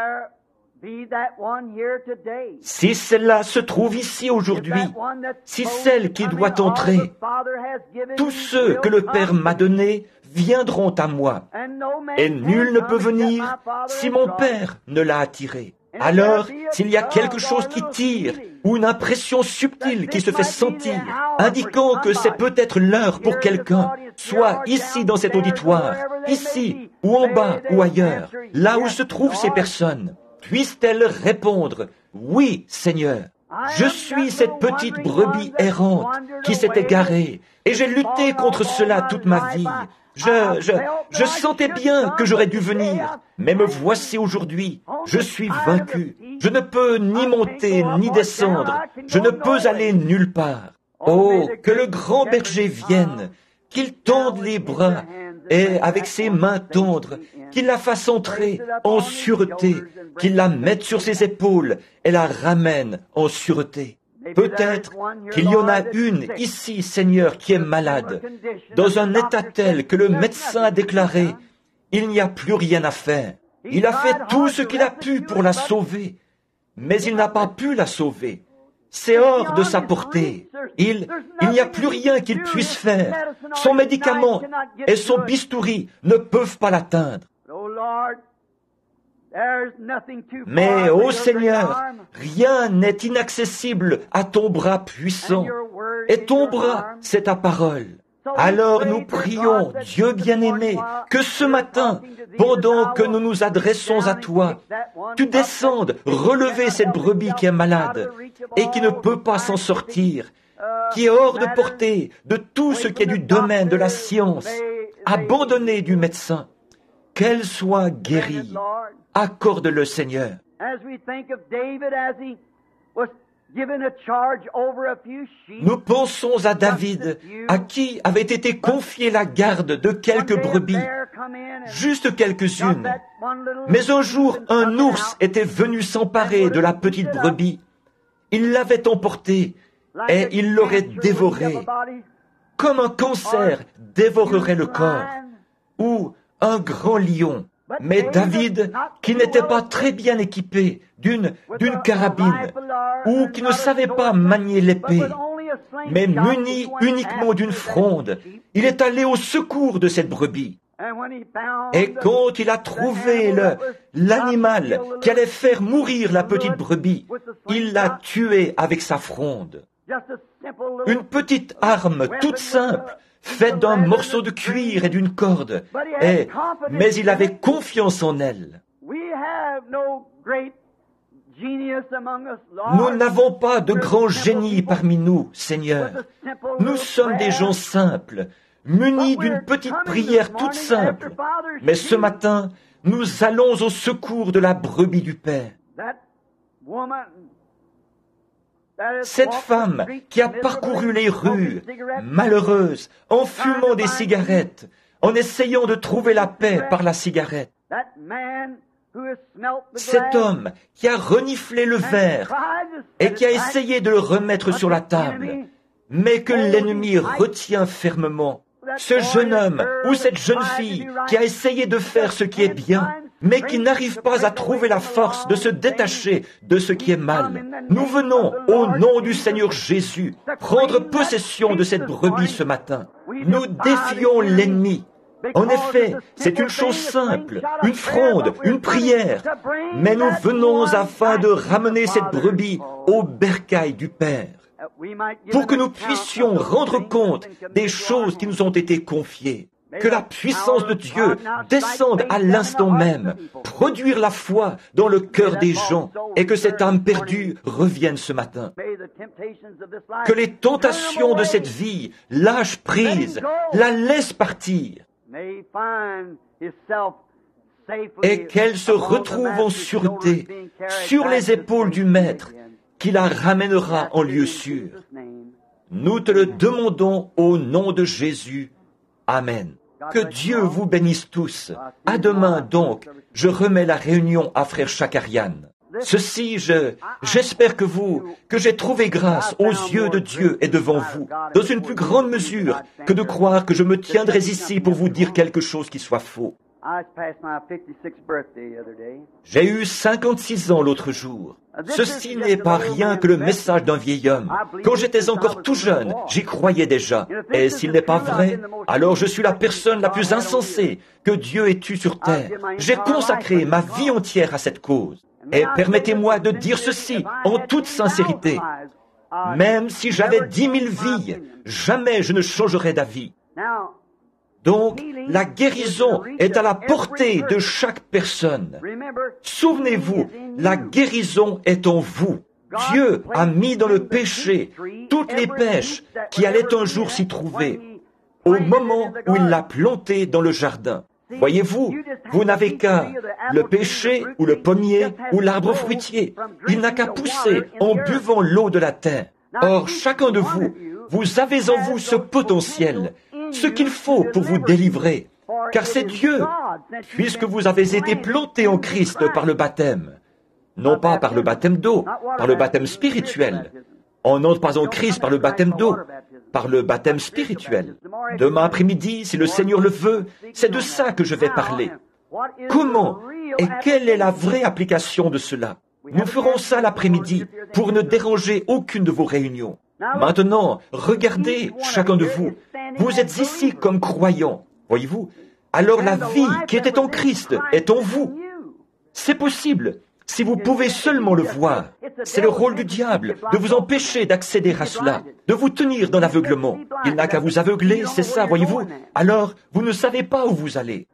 Si celle-là se trouve ici aujourd'hui, si celle qui doit entrer, tous ceux que le Père m'a donnés viendront à moi, et nul ne peut venir si mon Père ne l'a attiré. Alors, s'il y a quelque chose qui tire, ou une impression subtile qui se fait sentir, indiquant que c'est peut-être l'heure pour quelqu'un, soit ici dans cet auditoire, ici, ou en bas, ou ailleurs, là où se trouvent ces personnes, puissent-elles répondre, « Oui, Seigneur, je suis cette petite brebis errante qui s'est égarée, et j'ai lutté contre cela toute ma vie. Je, je, je sentais bien que j'aurais dû venir, mais me voici aujourd'hui. Je suis vaincu. Je ne peux ni monter ni descendre. Je ne peux aller nulle part. Oh, que le grand berger vienne, qu'il tende les bras, et avec ses mains tendres, qu'il la fasse entrer en sûreté, qu'il la mette sur ses épaules et la ramène en sûreté. Peut-être qu'il y en a une ici, Seigneur, qui est malade, dans un état tel que le médecin a déclaré, il n'y a plus rien à faire. Il a fait tout ce qu'il a pu pour la sauver, mais il n'a pas pu la sauver. C'est hors de sa portée. Il, il n'y a plus rien qu'il puisse faire. Son médicament et son bistouri ne peuvent pas l'atteindre. Mais, ô Seigneur, rien n'est inaccessible à ton bras puissant. Et ton bras, c'est ta parole. Alors nous prions, Dieu bien-aimé, que ce matin, pendant que nous nous adressons à toi, tu descendes relever cette brebis qui est malade et qui ne peut pas s'en sortir, qui est hors de portée de tout ce qui est du domaine de la science, abandonnée du médecin. Qu'elle soit guérie. Accorde-le, Seigneur. Nous pensons à David, à qui avait été confiée la garde de quelques brebis, juste quelques-unes. Mais un jour, un ours était venu s'emparer de la petite brebis. Il l'avait emportée et il l'aurait dévorée, comme un cancer dévorerait le corps, ou un grand lion. Mais David, qui n'était pas très bien équipé d'une d'une carabine, ou qui ne savait pas manier l'épée, mais muni uniquement d'une fronde, il est allé au secours de cette brebis. Et quand il a trouvé le l'animal qui allait faire mourir la petite brebis, il l'a tué avec sa fronde. Une petite arme toute simple, faite d'un morceau de cuir et d'une corde, et, mais il avait confiance en elle. Nous n'avons pas de grand génie parmi nous, Seigneur. Nous sommes des gens simples, munis d'une petite prière toute simple. Mais ce matin, nous allons au secours de la brebis du Père. Cette femme qui a parcouru les rues, malheureuse, en fumant des cigarettes, en essayant de trouver la paix par la cigarette. Cet homme qui a reniflé le verre et qui a essayé de le remettre sur la table, mais que l'ennemi retient fermement. Ce jeune homme ou cette jeune fille qui a essayé de faire ce qui est bien, mais qui n'arrive pas à trouver la force de se détacher de ce qui est mal. Nous venons, au nom du Seigneur Jésus, prendre possession de cette brebis ce matin. Nous défions l'ennemi. En effet, c'est une chose simple, une fronde, une prière, mais nous venons afin de ramener cette brebis au bercail du Père, pour que nous puissions rendre compte des choses qui nous ont été confiées. Que la puissance de Dieu descende à l'instant même, produire la foi dans le cœur des gens et que cette âme perdue revienne ce matin. Que les tentations de cette vie lâchent prise, la laissent partir et qu'elle se retrouve en sûreté sur les épaules du Maître qui la ramènera en lieu sûr. Nous te le demandons au nom de Jésus. Amen. Que Dieu vous bénisse tous. À demain donc, je remets la réunion à frère Shakarian. Ceci, je, j'espère que vous, que j'ai trouvé grâce aux yeux de Dieu et devant vous, dans une plus grande mesure que de croire que je me tiendrais ici pour vous dire quelque chose qui soit faux. J'ai eu cinquante-six ans l'autre jour. Ceci n'est pas rien que le message d'un vieil homme. Quand j'étais encore tout jeune, j'y croyais déjà. Et s'il n'est pas vrai, alors je suis la personne la plus insensée que Dieu ait eue sur terre. J'ai consacré ma vie entière à cette cause. Et permettez-moi de dire ceci en toute sincérité. Même si j'avais dix mille vies, jamais je ne changerais d'avis. Donc, la guérison est à la portée de chaque personne. Souvenez-vous, la guérison est en vous. Dieu a mis dans le péché toutes les pêches qui allaient un jour s'y trouver, au moment où il l'a planté dans le jardin. Voyez-vous, vous n'avez qu'à le péché ou le pommier ou l'arbre fruitier. Il n'a qu'à pousser en buvant l'eau de la terre. Or, chacun de vous, vous avez en vous ce potentiel, ce qu'il faut pour vous délivrer, car c'est Dieu, puisque vous avez été plantés en Christ par le baptême. Non pas par le baptême d'eau, par le baptême spirituel. On n'entre pas en Christ par le baptême d'eau, par le baptême spirituel. Demain après-midi, si le Seigneur le veut, c'est de ça que je vais parler. Comment et quelle est la vraie application de cela? Nous ferons ça l'après-midi pour ne déranger aucune de vos réunions. Maintenant, regardez chacun de vous. Vous êtes ici comme croyants, voyez-vous? Alors la vie qui était en Christ est en vous. C'est possible, si vous pouvez seulement le voir. C'est le rôle du diable de vous empêcher d'accéder à cela, de vous tenir dans l'aveuglement. Il n'a qu'à vous aveugler, c'est ça, voyez-vous? Alors, vous ne savez pas où vous allez.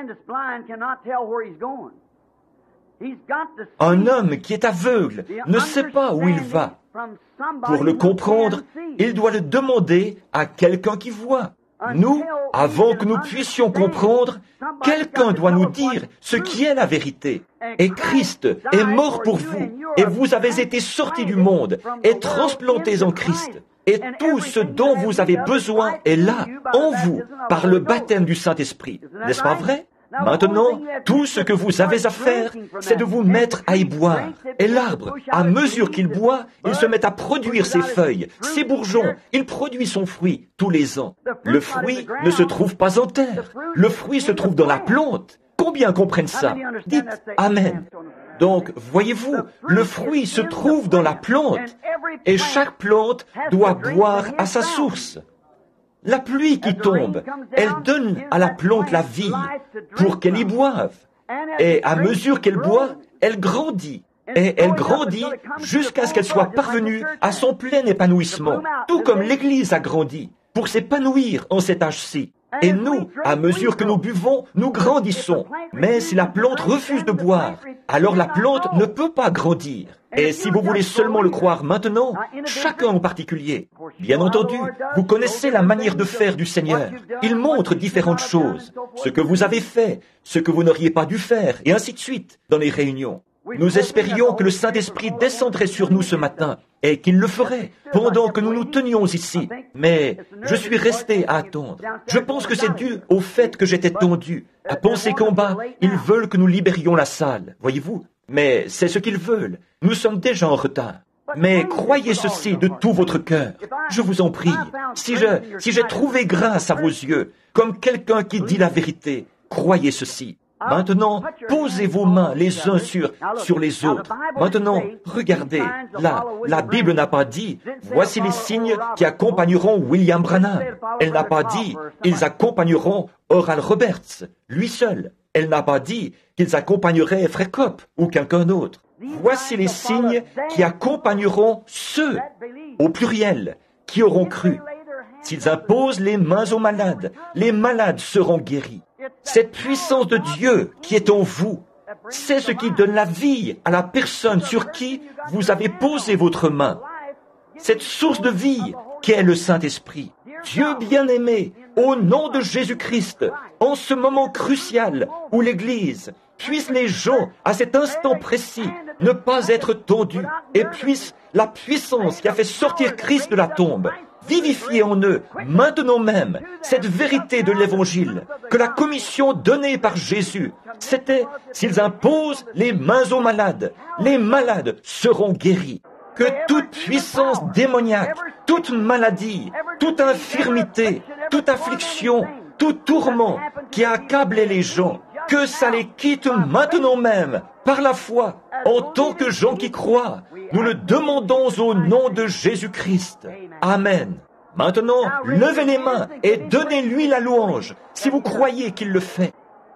Un homme qui est aveugle ne sait pas où il va. Pour le comprendre, il doit le demander à quelqu'un qui voit. Nous, avant que nous puissions comprendre, quelqu'un doit nous dire ce qui est la vérité. Et Christ est mort pour vous, et vous avez été sortis du monde et transplantés en Christ. Et tout ce dont vous avez besoin est là, en vous, par le baptême du Saint-Esprit. N'est-ce pas vrai? Maintenant, tout ce que vous avez à faire, c'est de vous mettre à y boire. Et l'arbre, à mesure qu'il boit, il se met à produire ses feuilles, ses bourgeons, il produit son fruit tous les ans. Le fruit ne se trouve pas en terre, le fruit se trouve dans la plante. Combien comprennent ça? Dites Amen. Donc, voyez-vous, le fruit se trouve dans la plante, et chaque plante doit boire à sa source. La pluie qui tombe, elle donne à la plante la vie pour qu'elle y boive. Et à mesure qu'elle boit, elle grandit. Et elle grandit jusqu'à ce qu'elle soit parvenue à son plein épanouissement, tout comme l'Église a grandi pour s'épanouir en cet âge-ci. Et nous, à mesure que nous buvons, nous grandissons. Mais si la plante refuse de boire, alors la plante ne peut pas grandir. Et si vous voulez seulement le croire maintenant, chacun en particulier, bien entendu, vous connaissez la manière de faire du Seigneur. Il montre différentes choses, ce que vous avez fait, ce que vous n'auriez pas dû faire, et ainsi de suite, dans les réunions. Nous espérions que le Saint-Esprit descendrait sur nous ce matin et qu'il le ferait pendant que nous nous tenions ici. Mais je suis resté à attendre. Je pense que c'est dû au fait que j'étais tendu, à penser qu'en bas, ils veulent que nous libérions la salle, voyez-vous. Mais c'est ce qu'ils veulent. Nous sommes déjà en retard. Mais croyez ceci de tout votre cœur. Je vous en prie. Si je, si j'ai trouvé grâce à vos yeux, comme quelqu'un qui dit la vérité, croyez ceci. Maintenant, posez vos mains les uns sur, sur les autres. Maintenant, regardez, là, la Bible n'a pas dit « Voici les signes qui accompagneront William Branham ». Elle n'a pas dit « Ils accompagneront Oral Roberts », lui seul. Elle n'a pas dit qu'ils accompagneraient Frère Kopp ou quelqu'un d'autre. Voici les signes qui accompagneront ceux, au pluriel, qui auront cru. S'ils imposent les mains aux malades, les malades seront guéris. Cette puissance de Dieu qui est en vous, c'est ce qui donne la vie à la personne sur qui vous avez posé votre main. Cette source de vie qu'est le Saint-Esprit. Dieu bien-aimé, au nom de Jésus-Christ, en ce moment crucial où l'Église, puissent les gens, à cet instant précis, ne pas être tondu, et puisse la puissance qui a fait sortir Christ de la tombe vivifier en eux, maintenant même, cette vérité de l'Évangile, que la commission donnée par Jésus, c'était, s'ils imposent les mains aux malades, les malades seront guéris. Que toute puissance démoniaque, toute maladie, toute infirmité, toute affliction, tout tourment qui a accablé les gens, que ça les quitte maintenant même, par la foi, en tant que gens qui croient. Nous le demandons au nom de Jésus-Christ. Amen. Maintenant, levez les mains et donnez-lui la louange, si vous croyez qu'il le fait.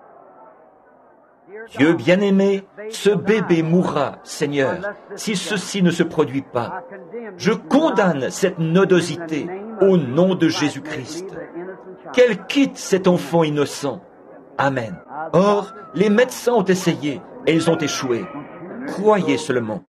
Dieu bien-aimé, ce bébé mourra, Seigneur, si ceci ne se produit pas. Je condamne cette nodosité au nom de Jésus-Christ. Qu'elle quitte cet enfant innocent. Amen. Or, les médecins ont essayé et ils ont échoué. Croyez seulement.